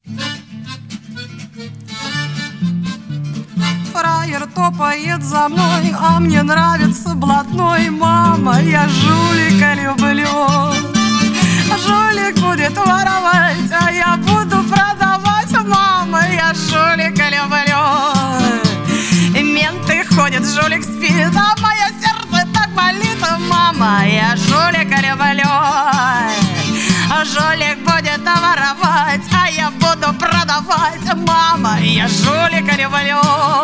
Фраер топает за мной, а мне нравится блатной. Мама, я жулика люблю. Жулик будет воровать, а я буду продавать. Мама, я жулика люблю. Менты ходят, жулик спит, а мое сердце так болит. Мама, я жулика люблю. Жулик будет воровать, а я буду продавать. Мама, я жулика люблю.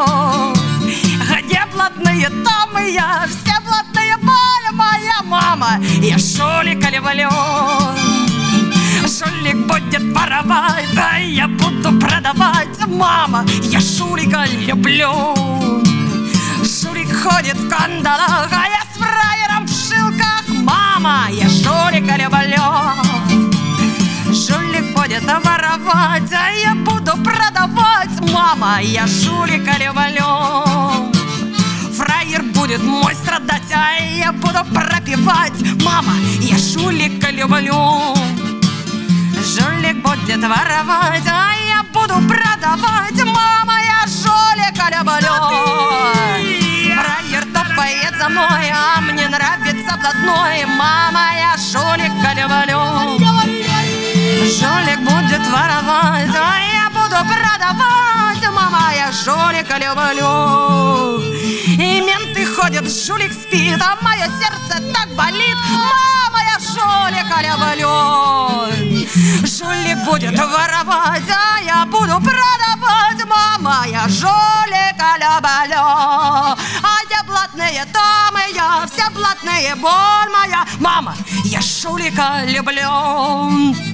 Где блатные, там и я. Все блатные, боль моя. Мама, я жулика люблю. Жулик будет воровать, а я буду продавать. Мама, я жулика люблю. Жулик ходит в кандалах, а я с фраером в шилках. Мама, я жулика люблю. Жулик будет воровать, а я буду продавать. Мама, я жулика люблю. Фраер будет мой страдать, а я буду пропивать. Мама, я жулика люблю. Жулик будет воровать, а я буду продавать. Мама, я жулика люблю. Фраер топает за мной, а мне нравится блатной. Мама, я жулика люблю. Жулик будет воровать, а я буду продавать. Мама, я жулика люблю. И менты ходят, жулик спит, а мое сердце так болит. Мама, я жулика люблю. Жулик будет воровать, а я буду продавать. Мама, я жулика люблю. А где блатные, там и я. Все блатные, боль моя. Мама, я жулика люблю.